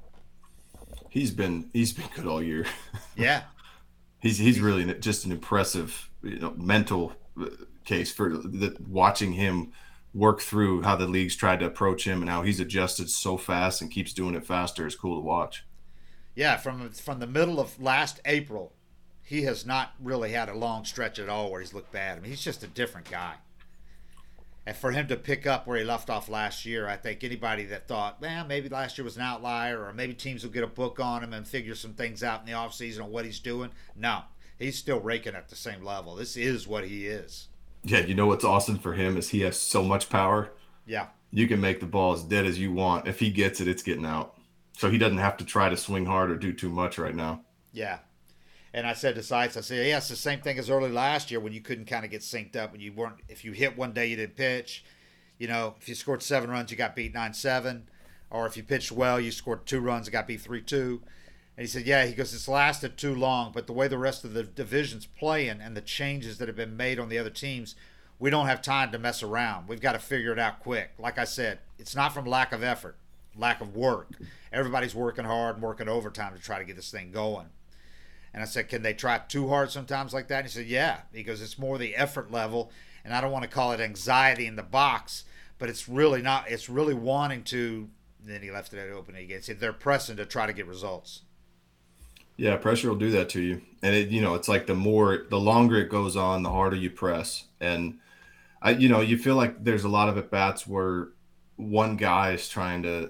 He's been good all year. Yeah, he's really just an impressive mental case for watching him work through how the league's tried to approach him and how he's adjusted so fast and keeps doing it faster. It's cool to watch. Yeah, from the middle of last April, he has not really had a long stretch at all where he's looked bad. I mean, he's just a different guy. And for him to pick up where he left off last year, I think anybody that thought, maybe last year was an outlier or maybe teams will get a book on him and figure some things out in the offseason on what he's doing. No, he's still raking at the same level. This is what he is. Yeah, what's awesome for him is he has so much power. Yeah. you can make the ball as dead as you want. If he gets it, it's getting out. So he doesn't have to try to swing hard or do too much right now. Yeah. And I said to Sites, I said, yeah, it's the same thing as early last year when you couldn't kind of get synced up, when you weren't, if you hit one day, you didn't pitch. You know, if you scored 7 runs, you got beat 9-7. Or if you pitched well, you scored 2 runs, it got beat 3-2. And he said, yeah, he goes, it's lasted too long, but the way the rest of the division's playing and the changes that have been made on the other teams, we don't have time to mess around. We've got to figure it out quick. Like I said, it's not from lack of effort, lack of work. Everybody's working hard and working overtime to try to get this thing going. And I said, can they try too hard sometimes like that? And he said, yeah. He goes, it's more the effort level, and I don't want to call it anxiety in the box, but it's really not. It's really wanting to. Then he left it open again. He said they're pressing to try to get results. Yeah, pressure will do that to you. And it's like the longer it goes on, the harder you press. And you feel like there's a lot of at bats where one guy is trying to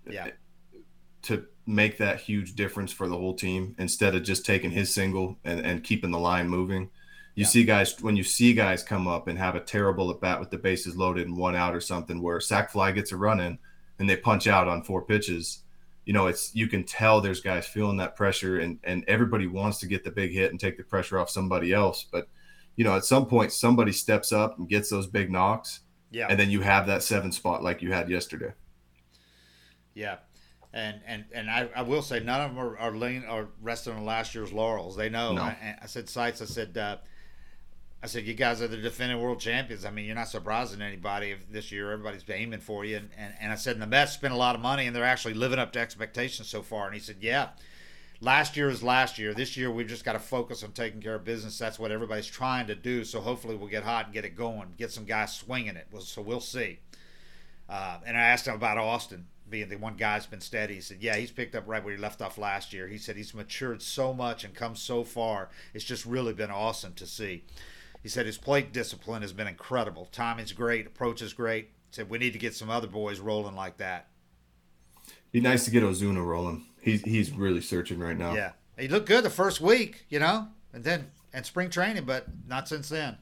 make that huge difference for the whole team instead of just taking his single and keeping the line moving. When you see guys come up and have a terrible at bat with the bases loaded and 1 out or something, where sac fly gets a run in and they punch out on 4 pitches, you can tell there's guys feeling that pressure, and everybody wants to get the big hit and take the pressure off somebody else. But, at some point somebody steps up and gets those big knocks. Yeah. And then you have that 7 spot like you had yesterday. Yeah. And I will say none of them are resting on last year's laurels. They know. No. I said, Sites, I said, you guys are the defending world champions. I mean, you're not surprising anybody this year. Everybody's aiming for you. And I said, and the Mets spent a lot of money, and they're actually living up to expectations so far. And he said, yeah, last year is last year. This year we've just got to focus on taking care of business. That's what everybody's trying to do. So hopefully we'll get hot and get it going, get some guys swinging it. So we'll see. And I asked him about Austin being the one guy's been steady. He said, yeah, he's picked up right where he left off last year. He said he's matured so much and come so far. It's just really been awesome to see. He said his plate discipline has been incredible. Timing's great. Approach is great. He said we need to get some other boys rolling like that. Be nice to get Ozuna rolling. He's really searching right now. Yeah. He looked good the first week, and spring training, but not since then.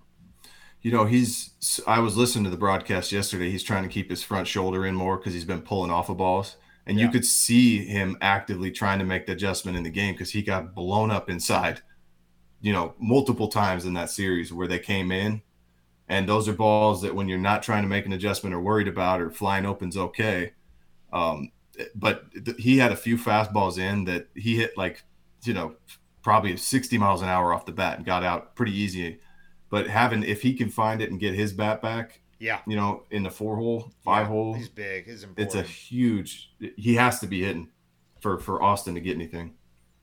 I was listening to the broadcast yesterday. He's trying to keep his front shoulder in more because he's been pulling off of balls. And you could see him actively trying to make the adjustment in the game because he got blown up inside, multiple times in that series where they came in. And those are balls that when you're not trying to make an adjustment or worried about or flying open's okay. But he had a few fastballs in that he hit probably 60 miles an hour off the bat and got out pretty easy. But if he can find it and get his bat back, in the 4-hole, 5-hole, he's big. He's important. It's he has to be hitting for Austin to get anything.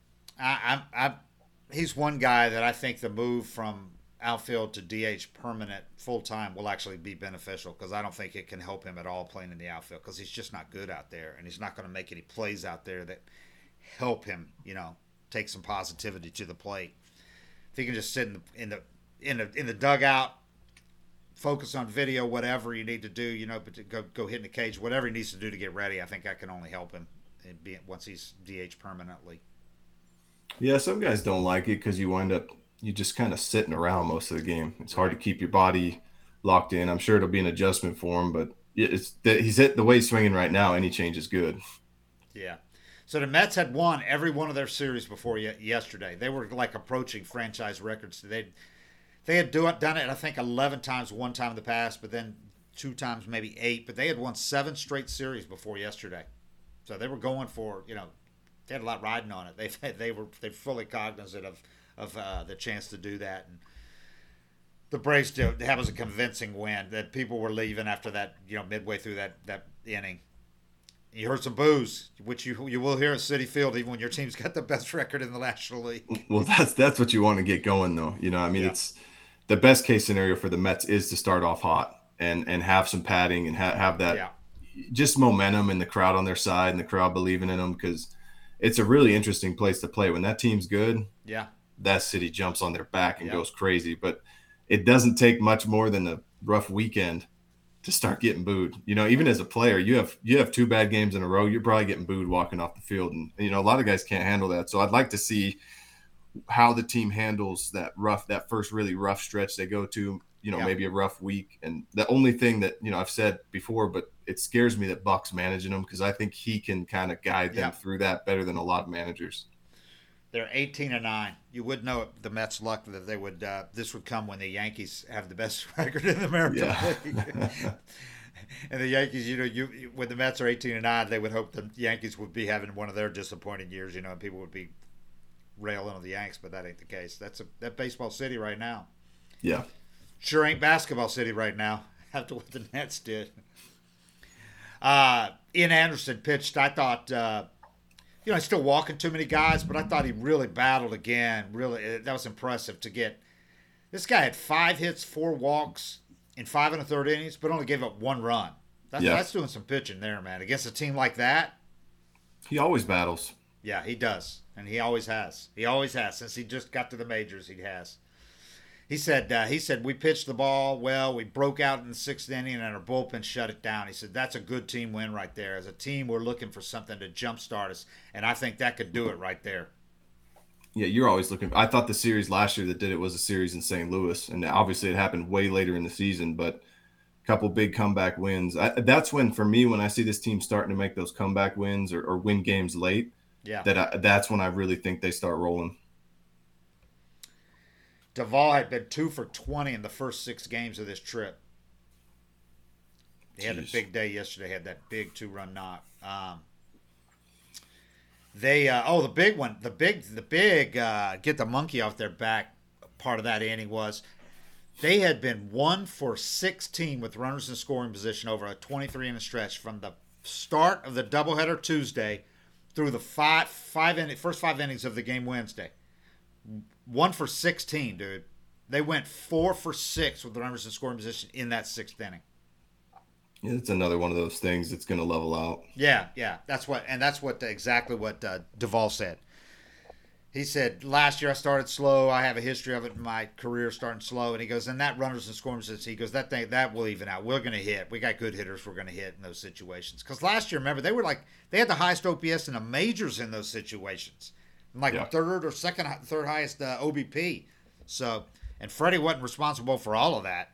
He's one guy that I think the move from outfield to DH permanent full time will actually be beneficial because I don't think it can help him at all playing in the outfield because he's just not good out there and he's not going to make any plays out there that help him, take some positivity to the plate. If he can just sit in the dugout, focus on video, whatever you need to do, but to go hit in the cage, whatever he needs to do to get ready, I think that can only help him once he's DH permanently. Yeah, some guys don't like it because you just kind of sitting around most of the game. It's hard to keep your body locked in. I'm sure it'll be an adjustment for him, but he's hit the way he's swinging right now. Any change is good. Yeah. So the Mets had won every one of their series before yesterday. They were approaching franchise records. They had done it, I think, 11 times one time in the past, but then 2 times, maybe 8. But they had won 7 straight series before yesterday. So they were going for, they had a lot riding on it. They're fully cognizant of the chance to do that. And the Braves that was a convincing win that people were leaving after that, midway through that inning. You heard some boos, which you will hear at Citi Field even when your team's got the best record in the National League. Well, that's what you want to get going, though. It's the best case scenario for the Mets is to start off hot and have some padding and have that just momentum and the crowd on their side and the crowd believing in them because it's a really interesting place to play. When that team's good, that city jumps on their back and goes crazy. But it doesn't take much more than a rough weekend to start getting booed. Even as a player, you have 2 bad games in a row, you're probably getting booed walking off the field. And, a lot of guys can't handle that. So I'd like to see how the team handles that first really rough stretch they go to, know, maybe a rough week. And the only thing that, you know, I've said before, but it scares me that Buck's managing them, because I think he can kind of guide them through that better than a lot of managers. They're 18-9. You would know it, the Mets' luck that they would. This would come when the Yankees have the best record in the American League. And the Yankees, you know, when the Mets are 18-9, they would hope the Yankees would be having one of their disappointing years, you know, and people would be railing on the Yanks, but that ain't the case. That's baseball city right now. Yeah. Sure ain't basketball city right now after what the Nets did. Ian Anderson pitched. I thought, you know, he's still walking too many guys, but I thought he really battled again. Really, that was impressive to get. This guy had 5 hits, 4 walks in 5 1/3 innings, but only gave up 1 run. That's doing some pitching there, man. Against a team like that. He always battles. Yeah, he does. And he always has. He always has. Since he just got to the majors, he has. He said, we pitched the ball well. We broke out in the 6th inning, and our bullpen shut it down. He said, that's a good team win right there. As a team, we're looking for something to jumpstart us, and I think that could do it right there. Yeah, you're always looking. I thought the series last year that did it was a series in St. Louis, and obviously it happened way later in the season, but a couple big comeback wins. That's when, for me, when I see this team starting to make those comeback wins or win games late, that's when I really think they start rolling. Duvall had been 2 for 20 in the first 6 games of this trip. He had a big day yesterday. Had that big 2-run knock. The big one, the big get the monkey off their back part of that inning was they had been 1 for 16 with runners in scoring position over a 23-inning stretch from the start of the doubleheader Tuesday through the first 5 innings of the game Wednesday. 1 for 16, dude. They went 4 for 6 with the runners in scoring position in that 6th inning. Yeah, it's another one of those things that's going to level out. Yeah. That's exactly what Duvall said. He said, last year I started slow. I have a history of it in my career starting slow. And he goes, and that runners and scoring position, he goes, that will even out. We're going to hit. We got good hitters we're going to hit in those situations. Because last year, remember, they had the highest OPS in the majors in those situations. Third or third highest OBP. So, and Freddie wasn't responsible for all of that.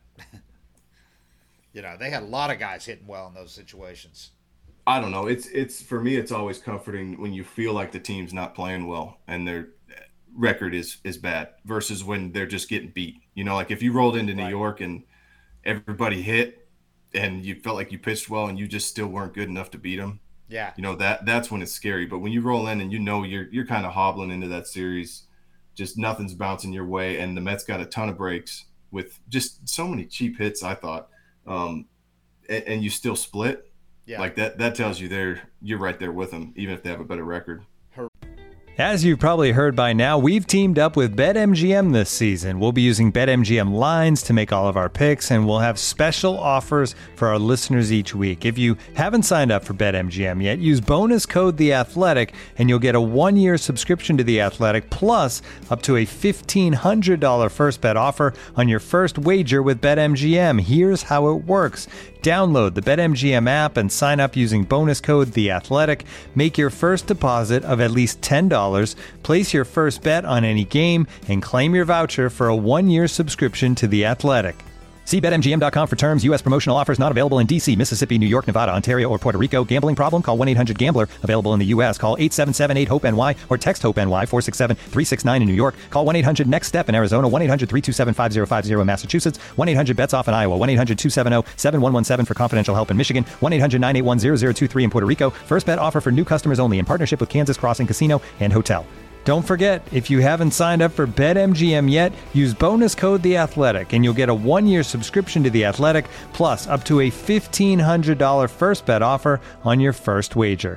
You know, they had a lot of guys hitting well in those situations. I don't know. It's for me, it's always comforting when you feel like the team's not playing well and their record is bad versus when they're just getting beat. You know, like if you rolled into New York and everybody hit and you felt like you pitched well and you just still weren't good enough to beat them. Yeah. You know, that's when it's scary. But when you roll in and you know you're kind of hobbling into that series, just nothing's bouncing your way, and the Mets got a ton of breaks with just so many cheap hits, I thought. And you still split. Yeah. Like that tells you you're right there with them, even if they have a better record. As you've probably heard by now, we've teamed up with BetMGM this season. We'll be using BetMGM lines to make all of our picks, and we'll have special offers for our listeners each week. If you haven't signed up for BetMGM yet, use bonus code The Athletic, and you'll get a 1-year subscription to The Athletic, plus up to a $1,500 first bet offer on your first wager with BetMGM. Here's how it works. Download the BetMGM app and sign up using bonus code The Athletic. Make your first deposit of at least $10. Place your first bet on any game and claim your voucher for a 1-year subscription to The Athletic. See BetMGM.com for terms. U.S. promotional offers not available in D.C., Mississippi, New York, Nevada, Ontario, or Puerto Rico. Gambling problem? Call 1-800-GAMBLER. Available in the U.S. Call 877-8-HOPE-NY or text HOPE-NY 467-369 in New York. Call 1-800-NEXT-STEP in Arizona. 1-800-327-5050 in Massachusetts. 1-800-BETS-OFF in Iowa. 1-800-270-7117 for confidential help in Michigan. 1-800-981-0023 in Puerto Rico. First bet offer for new customers only in partnership with Kansas Crossing Casino and Hotel. Don't forget, if you haven't signed up for BetMGM yet, use bonus code The Athletic, and you'll get a 1-year subscription to The Athletic, plus up to a $1,500 first bet offer on your first wager.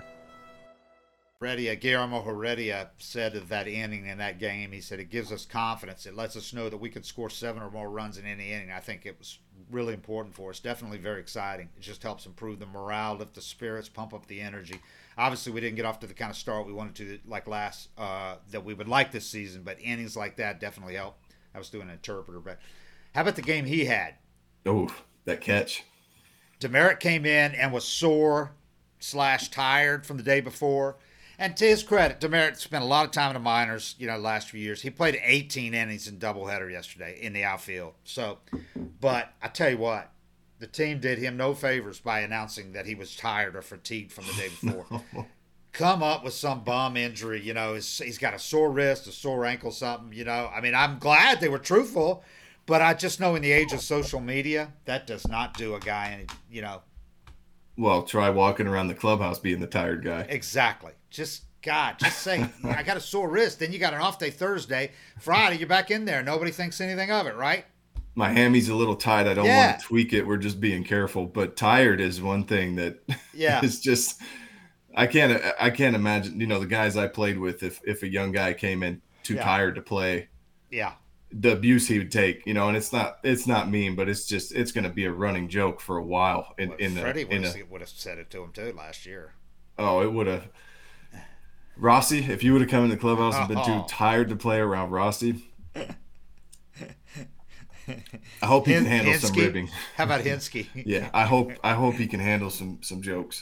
Guillermo Heredia said of that inning in that game, he said, it gives us confidence. It lets us know that we could score 7 or more runs in any inning. I think it was really important for us. Definitely very exciting. It just helps improve the morale, lift the spirits, pump up the energy. Obviously, we didn't get off to the kind of start we wanted to, like that we would like this season, but innings like that definitely help. I was doing an interpreter, but how about the game he had? Oh, that catch. Demerit came in and was sore / tired from the day before. And to his credit, Demeritte spent a lot of time in the minors, last few years. He played 18 innings in doubleheader yesterday in the outfield. So, but I tell you what, the team did him no favors by announcing that he was tired or fatigued from the day before. Come up with some bum injury, he's got a sore wrist, a sore ankle, something, I mean, I'm glad they were truthful, but I just know in the age of social media, that does not do a guy any, Well, try walking around the clubhouse being the tired guy. Exactly. Just say, I got a sore wrist. Then you got an off day Thursday. Friday, you're back in there. Nobody thinks anything of it, right? My hammies a little tight. I don't want to tweak it. We're just being careful. But tired is one thing that is just – I can't imagine, the guys I played with, if a young guy came in too tired to play, the abuse he would take, and it's not mean, but it's going to be a running joke for a while. Freddie would have said it to him too last year. Oh, it would have. Rossi, if you would have come in the clubhouse and been too tired to play around Rossi, I hope he can handle some ribbing. How about Hinsky? Yeah, I hope he can handle some jokes.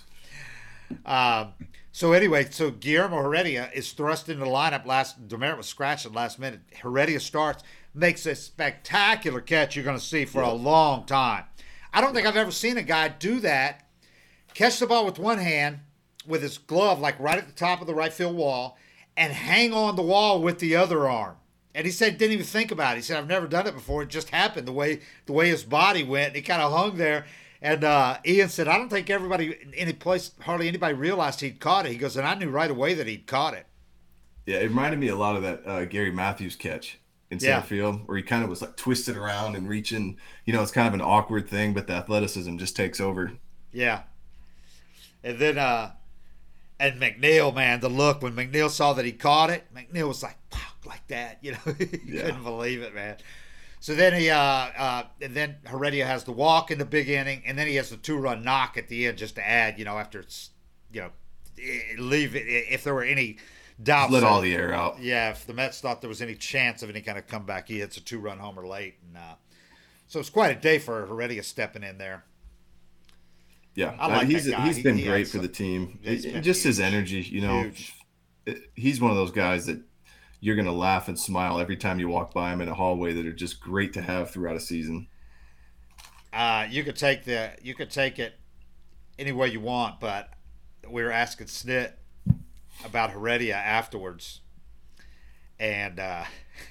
So anyway, Guillermo Heredia is thrust into the lineup. Demeritte was scratched at the last minute. Heredia starts, makes a spectacular catch you're going to see for a long time. I don't think I've ever seen a guy do that, catch the ball with one hand, with his glove like right at the top of the right field wall, and hang on the wall with the other arm. And he said didn't even think about it. He said, I've never done it before. It just happened the way his body went. He kind of hung there. And Ian said, I don't think hardly anybody realized he'd caught it. He goes, and I knew right away that he'd caught it. Yeah, it reminded me a lot of that Gary Matthews catch in center field, where he kind of was like twisted around and reaching. It's kind of an awkward thing, but the athleticism just takes over. Yeah. And then and McNeil, man, the look when McNeil saw that he caught it, McNeil was like, wow, like that. He couldn't believe it, man. So then and then Heredia has the walk in the big inning, and then he has the 2-run knock at the end just to add, after it's, leave it if there were any doubts. Let all the air out. Yeah, if the Mets thought there was any chance of any kind of comeback, he hits a 2-run homer late, and so it's quite a day for Heredia stepping in there. Yeah, I like that guy. He's been great for the team. Just his energy, huge. He's one of those guys that you're going to laugh and smile every time you walk by him in a hallway, that are just great to have throughout a season. You could take it any way you want, but we were asking Snit about Heredia afterwards, and I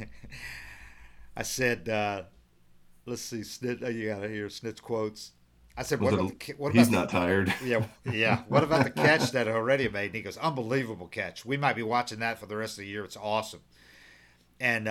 said, let's see, Snit, you got to hear Snit's quotes. I said, what about he's not tired. Yeah. What about the catch that Heredia made? And he goes, unbelievable catch. We might be watching that for the rest of the year. It's awesome. And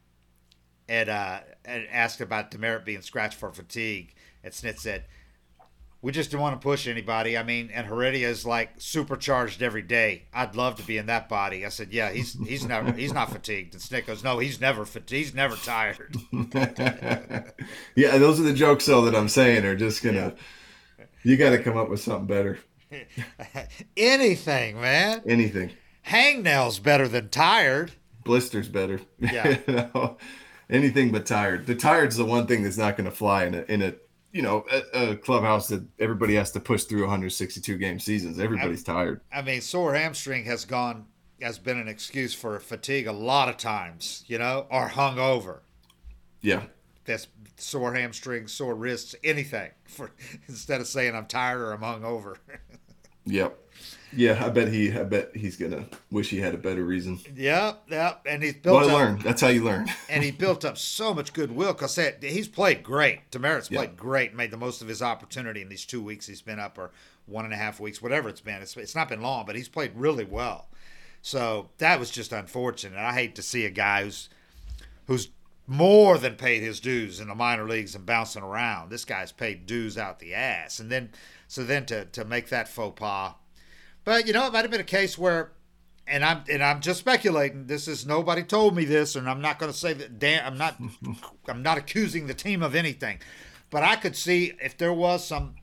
asked about Demeritte being scratched for fatigue. And Snit said, we just don't want to push anybody. I mean, and Heredia is like supercharged every day. I'd love to be in that body. I said, yeah, he's not fatigued. And Snit goes, no, he's never fatigued. He's never tired. Yeah, those are the jokes though that I'm saying are just gonna. You got to come up with something better. Anything, man. Anything. Hangnail's better than tired. Blister's better. Yeah. Anything but tired. The tired's the one thing that's not going to fly in a clubhouse that everybody has to push through 162 game seasons. Everybody's tired. I mean, sore hamstring has been an excuse for fatigue a lot of times, or hungover. Yeah. That's sore hamstrings, sore wrists, anything instead of saying I'm tired or I'm hungover. Yep. Yeah, I bet he's gonna wish he had a better reason. Yep. And he's built up. Learn. That's how you learn. And he built up so much goodwill because he's played great. Demeritte's played great, and made the most of his opportunity in these 2 weeks he's been up, or 1.5 weeks, whatever it's been. It's not been long, but he's played really well. So that was just unfortunate. I hate to see a guy who's more than paid his dues in the minor leagues and bouncing around. This guy's paid dues out the ass, and then to make that faux pas. But it might have been a case where, and I'm just speculating. This is nobody told me this, and I'm not going to say that. I'm not accusing the team of anything, but I could see if there was some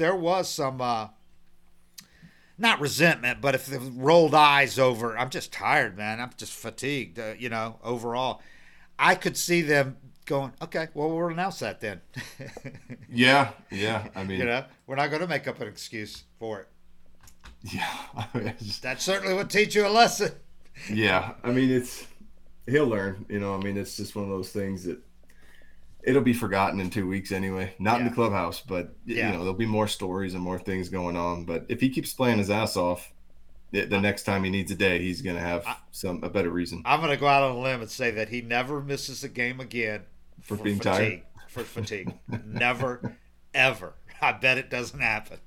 not resentment, but if they rolled eyes over, I'm just tired, man. I'm just fatigued, overall. I could see them going, okay, well, we'll announce that then. Yeah. I mean, we're not going to make up an excuse for it. Yeah. I mean, That certainly would teach you a lesson. yeah. I mean, he'll learn, I mean, it's just one of those things that it'll be forgotten in 2 weeks anyway. Not in the clubhouse, but there'll be more stories and more things going on. But if he keeps playing his ass off, the next time he needs a day, he's going to have a better reason. I'm going to go out on a limb and say that he never misses a game again for being tired. For fatigue. Never, ever. I bet it doesn't happen.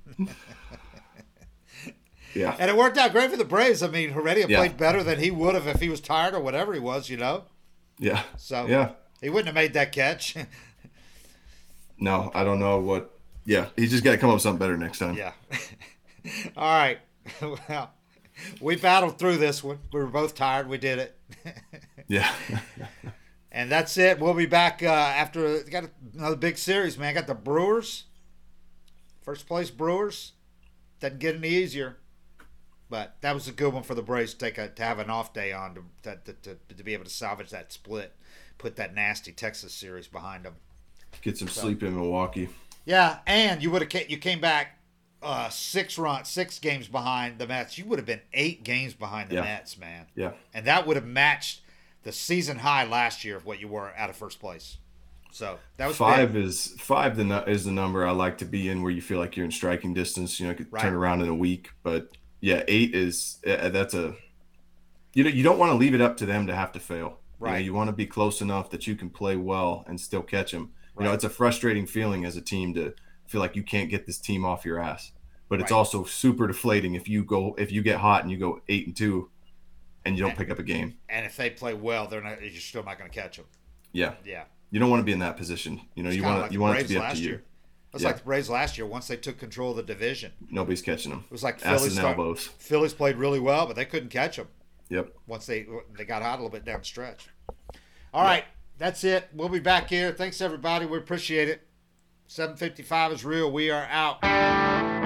Yeah. And it worked out great for the Braves. I mean, Heredia played better than he would have if he was tired or whatever he was, Yeah. So he wouldn't have made that catch. No, I don't know what. Yeah, he's just got to come up with something better next time. Yeah. All right. Well, we battled through this one. We were both tired. We did it. Yeah. And that's it. We'll be back after. Got another big series, man. Got the Brewers. First place Brewers. Doesn't get any easier. But that was a good one for the Braves to have an off day on to be able to salvage that split, put that nasty Texas series behind them. Get some sleep in Milwaukee. Yeah, and you came back 6 games behind the Mets. You would have been 8 games behind the Mets, man. Yeah, and that would have matched the season high last year of what you were out of first place. So that was 5 big. is the number I like to be in, where you feel like you're in striking distance. You could turn around in a week, but yeah, 8 is that's a. You don't want to leave it up to them to have to fail. Right. You want to be close enough that you can play well and still catch them. Right. It's a frustrating feeling as a team to feel like you can't get this team off your ass. But it's also super deflating if you get hot and you go 8-2 and you don't pick up a game. And if they play well, you're still not going to catch them. Yeah. Yeah. You don't want to be in that position. You want it to be up to you. It's like the Braves last year. Once they took control of the division, nobody's catching them. It was like elbows. Phillies played really well, but they couldn't catch them. Yep. Once they got hot a little bit down the stretch. All right, that's it. We'll be back here. Thanks everybody. We appreciate it. 7:55 is real. We are out.